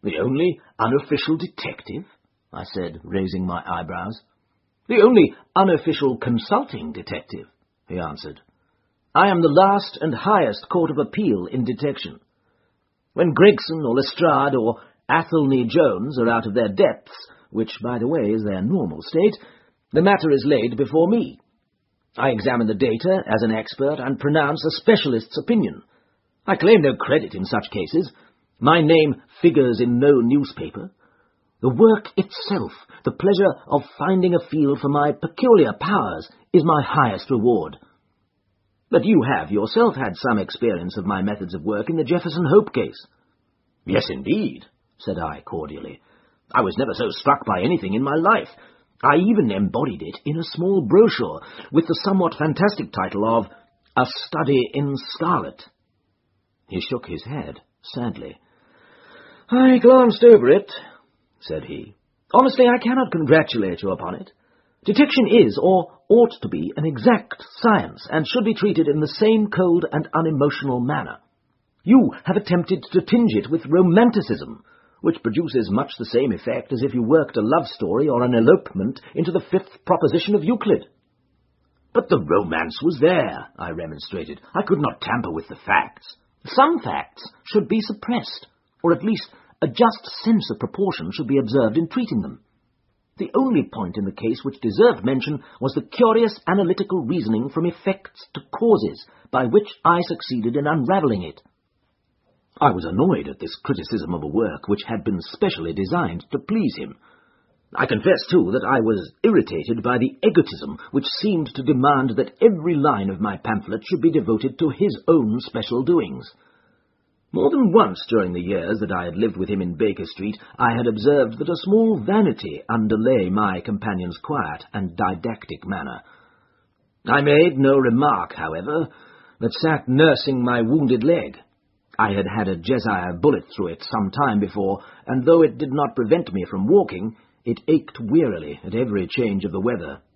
"The only unofficial detective?" I said, raising my eyebrows. "The only unofficial consulting detective," he answered. "I am the last and highest court of appeal in detection. When Gregson or Lestrade or Athelney Jones are out of their depths, which, by the way, is their normal state, the matter is laid before me. I examine the data as an expert and pronounce a specialist's opinion. I claim no credit in such cases. My name figures in no newspaper. The work itself, the pleasure of finding a field for my peculiar powers, is my highest reward. But you have yourself had some experience of my methods of work in the Jefferson Hope case." "Yes, indeed," said I cordially. "I was never so struck by anything in my life. I even embodied it in a small brochure with the somewhat fantastic title of A Study in Scarlet." He shook his head, sadly. "I glanced over it," said he. "Honestly, I cannot congratulate you upon it. Detection is, or ought to be, an exact science, and should be treated in the same cold and unemotional manner. You have attempted to tinge it with romanticism, which produces much the same effect as if you worked a love story or an elopement into the fifth proposition of Euclid." "But the romance was there," I remonstrated. "I could not tamper with the facts." "Some facts should be suppressed, or at least a just sense of proportion should be observed in treating them. The only point in the case which deserved mention was the curious analytical reasoning from effects to causes by which I succeeded in unravelling it." I was annoyed at this criticism of a work which had been specially designed to please him. I confess, too, that I was irritated by the egotism which seemed to demand that every line of my pamphlet should be devoted to his own special doings. More than once during the years that I had lived with him in Baker Street, I had observed that a small vanity underlay my companion's quiet and didactic manner. I made no remark, however, but sat nursing my wounded leg. I had had a Jesiah bullet through it some time before, and though it did not prevent me from walking, it ached wearily at every change of the weather.